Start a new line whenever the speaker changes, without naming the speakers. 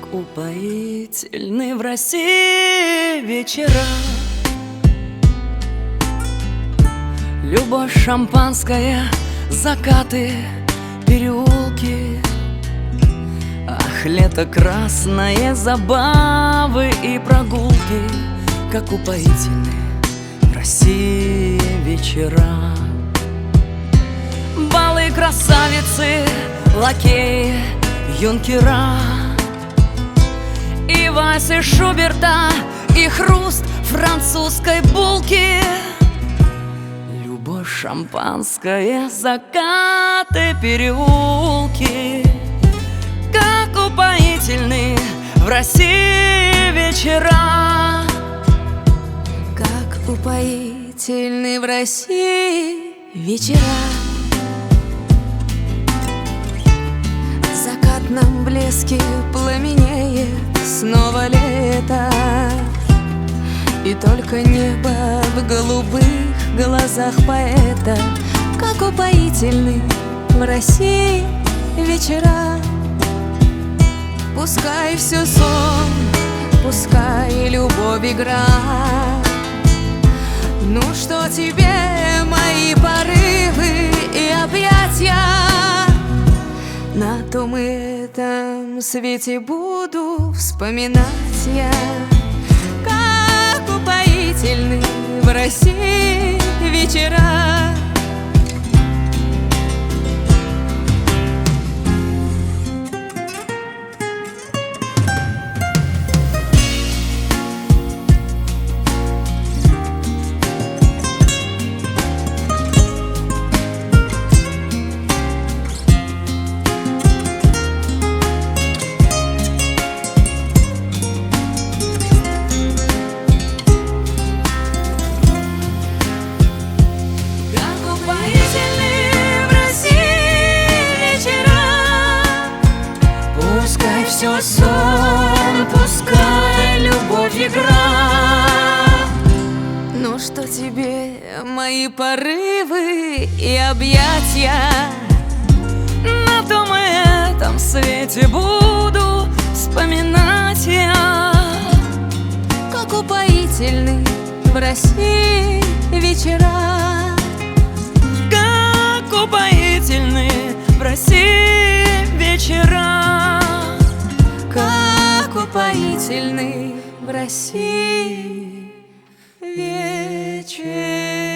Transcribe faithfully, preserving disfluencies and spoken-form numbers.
упоительны в России вечера. Любовь шампанская, закаты, переулки. Ах, лето красное, забавы и прогулки, как упоительны в России вечера. Балы, красавицы, лакеи, юнкера, и вальсы Шуберта, и хруст французской булки. Любовь шампанская, закаты, переулки, как упоительны в России вечера.
Как упоительны в России вечера. В закатном блеске пламенеет снова лето, и только небо в голубых глазах поэта. Как упоительны в России вечера. Пускай все сон, пускай любовь игра. Ну что тебе мои порывы и объятия? На том и этом свете буду вспоминать я. Как упоительны в России вечера.
Все сон, пускай любовь игра.
Ну что тебе мои порывы и объятия?
На том и этом свете буду вспоминать я.
Как упоительны в России вечера.
Как упоительны в России вечера.
Как упоительны в России вечера.